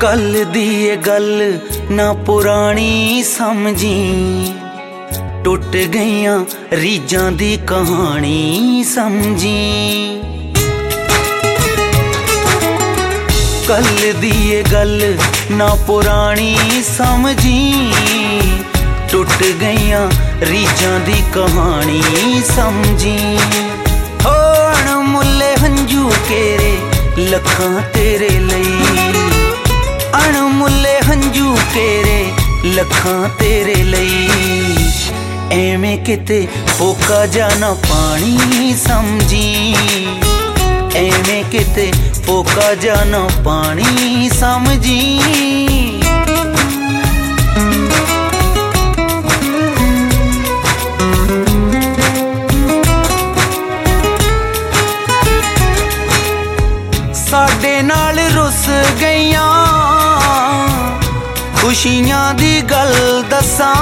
कल दी ये गल ना पुरानी समझी, टुट गईयां रीजां दी कहानी समझी। कल दी ये गल ना पुरानी समझी, टुट गईयां रीजां दी कहानी समझी। हो अणमुल्ले हंजू केरे लखां तेरे लई, अणमुल्ले हंजू केरे लखां तेरे लई। एवें किते फोका जाना पानी समझी, एवें किते फोका जाना पानी समझी। साडे नाल रुस गईयां खुशियां दी गल दसां,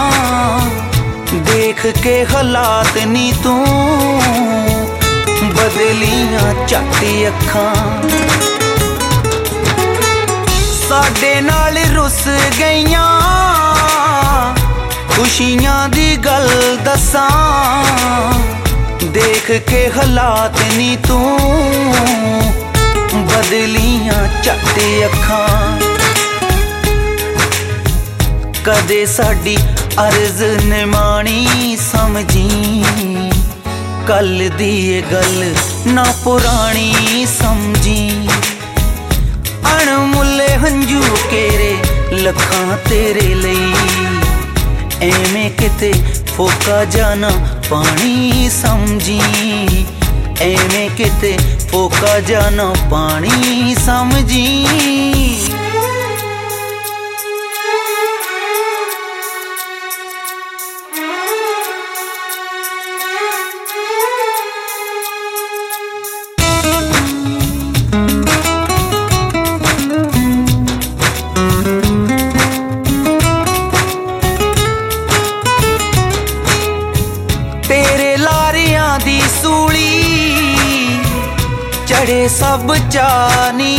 देख के हालात नी तू बदलियां झट अखां। साडे नाल रुस गईयां खुशियां दी गल दसां, देख के हालात नी तू बदलियां झट अखां। कदे साडी अर्ज ने मानी समझी, कल दी ये गल ना पुरानी समझी। अणमुल्ले हंजू केरे लखां तेरे लई, एवें किते फोका जाना पानी समझी, एवें किते फोका जाना पानी समझी। तेरे लारियां दी सूली चढ़े सब चानी,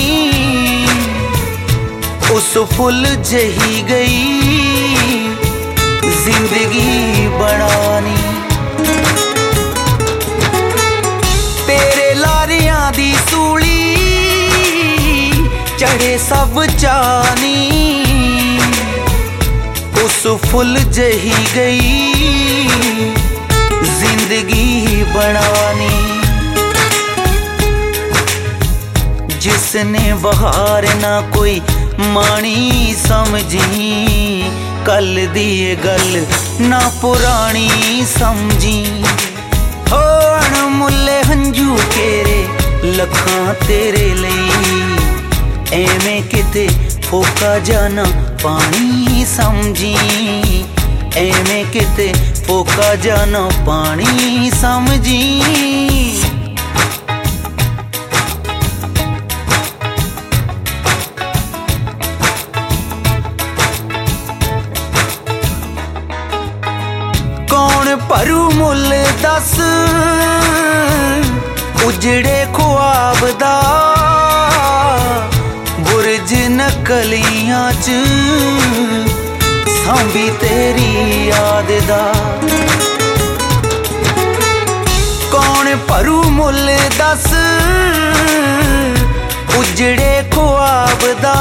उस फुल जही गई जिंदगी बनानी। तेरे लारियां दी सूली चढ़े सब चानी, उस फुल जही गई जिंदगी बनानी। जिसने बहार ना कोई मानी समझी, कल दी ये गल ना पुरानी समझी। हो अणमुल्ले हंजू केरे लखां तेरे लई, एवें किते फोका जाना पानी समझी, एवें किते फोका जाना पानी समझी। कौन भरू मुल दस उजड़े ख्वाब दा, बुरज नकलियां च सांभी तेरी याद दा। कौन भरू मुल दस उजड़े ख्वाब दा,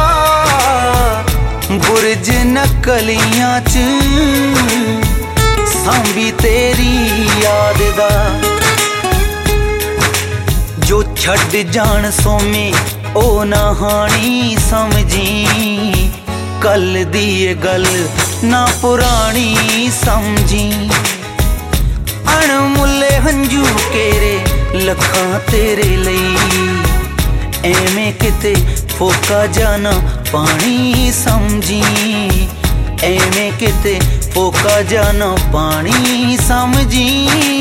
बुरज नकलियां च सांभी तेरी याद दा। जो छड़ जान सोमे ओ नहानी समझी, कल दी ये गल ना पुरानी समझी। अणमुल्ले हंजू केरे लखां तेरे लई, एवें किते फोका जाना पानी समझी, एवें किते फोका जाना पानी समझी।